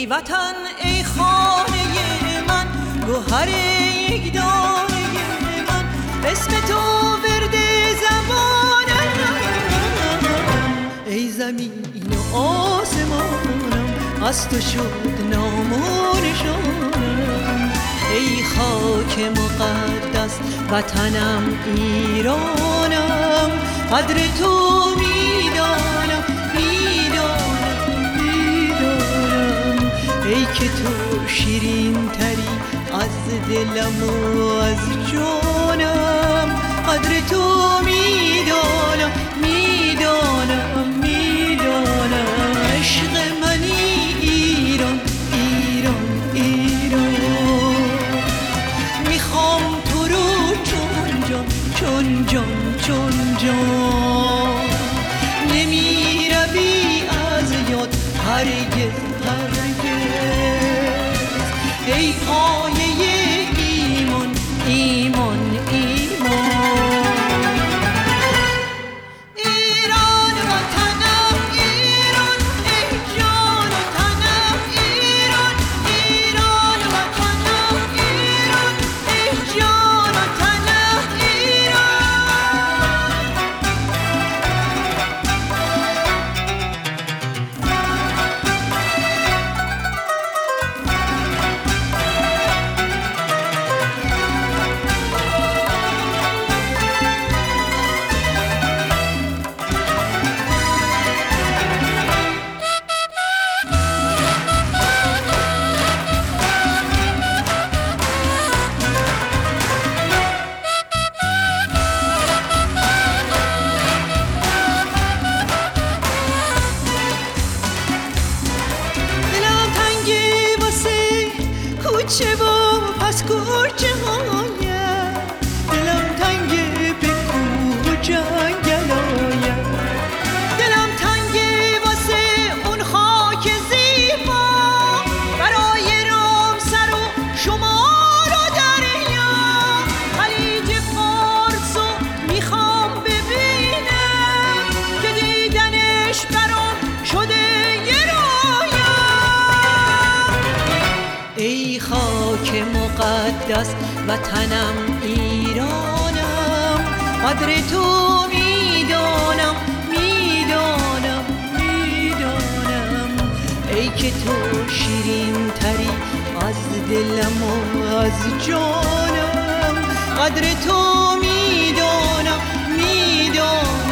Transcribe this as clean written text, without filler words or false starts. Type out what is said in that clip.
وطن ای خانه من، گوهر یک دانه من، اسم تو ورد زبانم. ای زمین و آسمانم، از تو شد نام و نشانم. ای خاک مقدس وطنم ایرانم، قدر تو میدانم میدانم میدانم. ای که تو شیرین تری از دلم و از جانم، قدر تو میدانم میدانم میدانم. عشق منی ایران ایران ایران، میخوام تو رو چون جان چون جان چون جان. نمیروی از یاد هرگز هرگز. ای پایه ایمان ایمان ایمان. ایران وطنم ایران، ای جان و تنم ایران. ایران وطنم ایران، ای جان و تنم ایران. کوچه و پس کوچه هایم، دلم تنگه به کوه و جنگل هایم. دلم تنگه واسه اون خاک زیبا، برای رامسر و شمال و دریا. خلیج فارسو میخوام ببینم، که دیدنش برام شده یه رویا. ای خاک مقدس وطنم ایرانم، قدر تو میدانم میدانم میدانم. ای که تو شیرین تری از دلم و از جانم، قدر تو میدانم میدانم